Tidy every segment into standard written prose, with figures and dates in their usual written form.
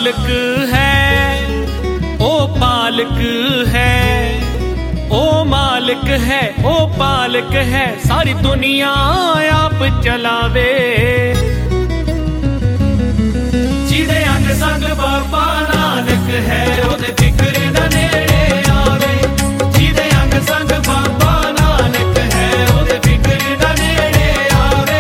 मालिक है, ओ पालक है, ओ मालिक है, ओ पालक है, सारी दुनिया आप चलावे। जिहदे अंग संग बाबा नानक है, ओदे फिक्र ना नेड़े आवे। जिहदे अंग संग बाबा नानक है, ओदे फिक्र ना नेड़े आवे।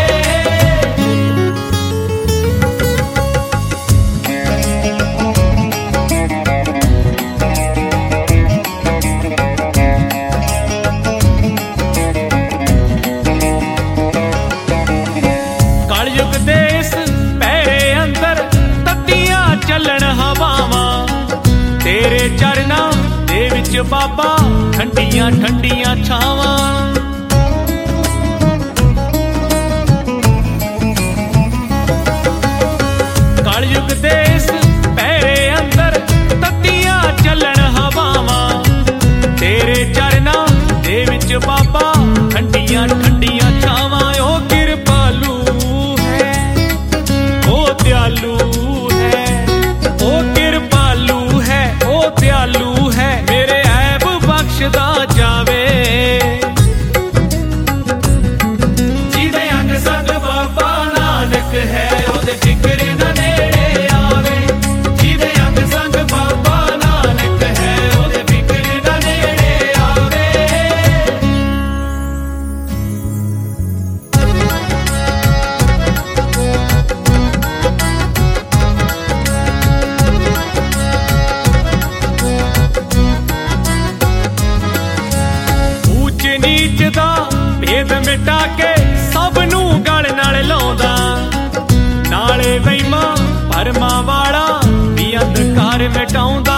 कलयुग दे इस पैरे अंदर तत्तियां चलन हवावां, तेरे चरनां दे विच बाबा ठंडियां ठंडियां छावां। कलयुग दे इस पैरे अंदर तत्तियां चलन हवावां, तेरे चरनां दे विच बाबा ठंडियां ठंडियां छावां। ओ किरपालू है, ओ दयालु है, ओ किरपालू है, ओ दयालु है, मेरे ऐब बख्शदा जावे। जिहदे अंग संग बाबा नानक है, ओदे फिक्र ना नेड़े आवे। जिहदे अंग संग बाबा नानक है, ओदे फिक्र ना नेड़े आवे। ऊच नीच दा भेद मिटा के सब नूं गल नाल लाउंदा, नाले वहीमां भरमां वाला भी अंधकार मिटाउंदा।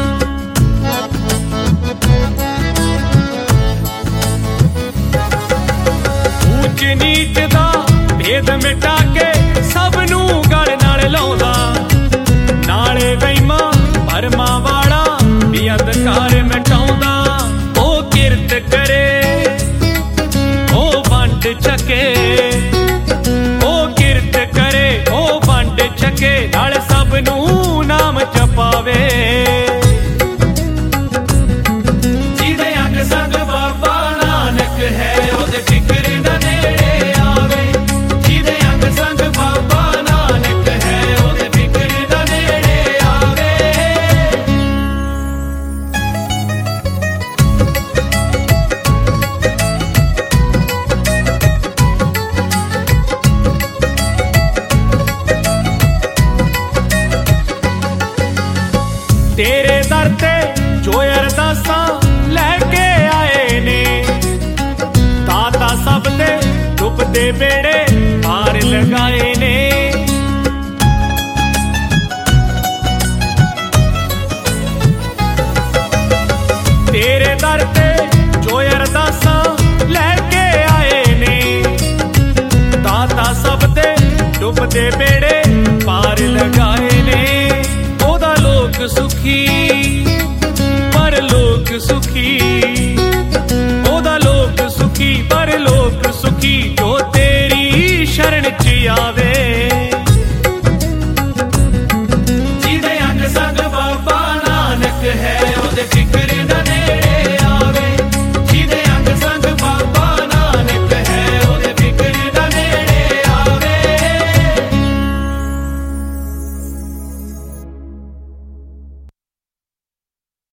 ऊच नीच दा भेद मिटा के सब नूं गल नाल लाउंदा, नाले वहीमां भरमां वाला भी अंधकार मिटाउंदा। ओ किरत करे, ओ वंड छके, ओ किरत करे, ओ वंड छके, नाल सब नूं नाम जपावे। जिहदे अंग संग बाबा नानक है, ओदे फिक्र ना नेड़े आवे। जिहदे अंग संग बाबा नानक है, ओदे फिक्र ना नेड़े आवे। तेरे दर ते जो अरदासां लैके आए ने, दाता सब दे डुबदे बेड़े पार लगाए ने। तेरे दर ते जो अरदासां लैके आए ने, दाता सब दे डुबदे बेड़े पार लगाए ने। ओदा लोक सुखी, पर लोक सुखी,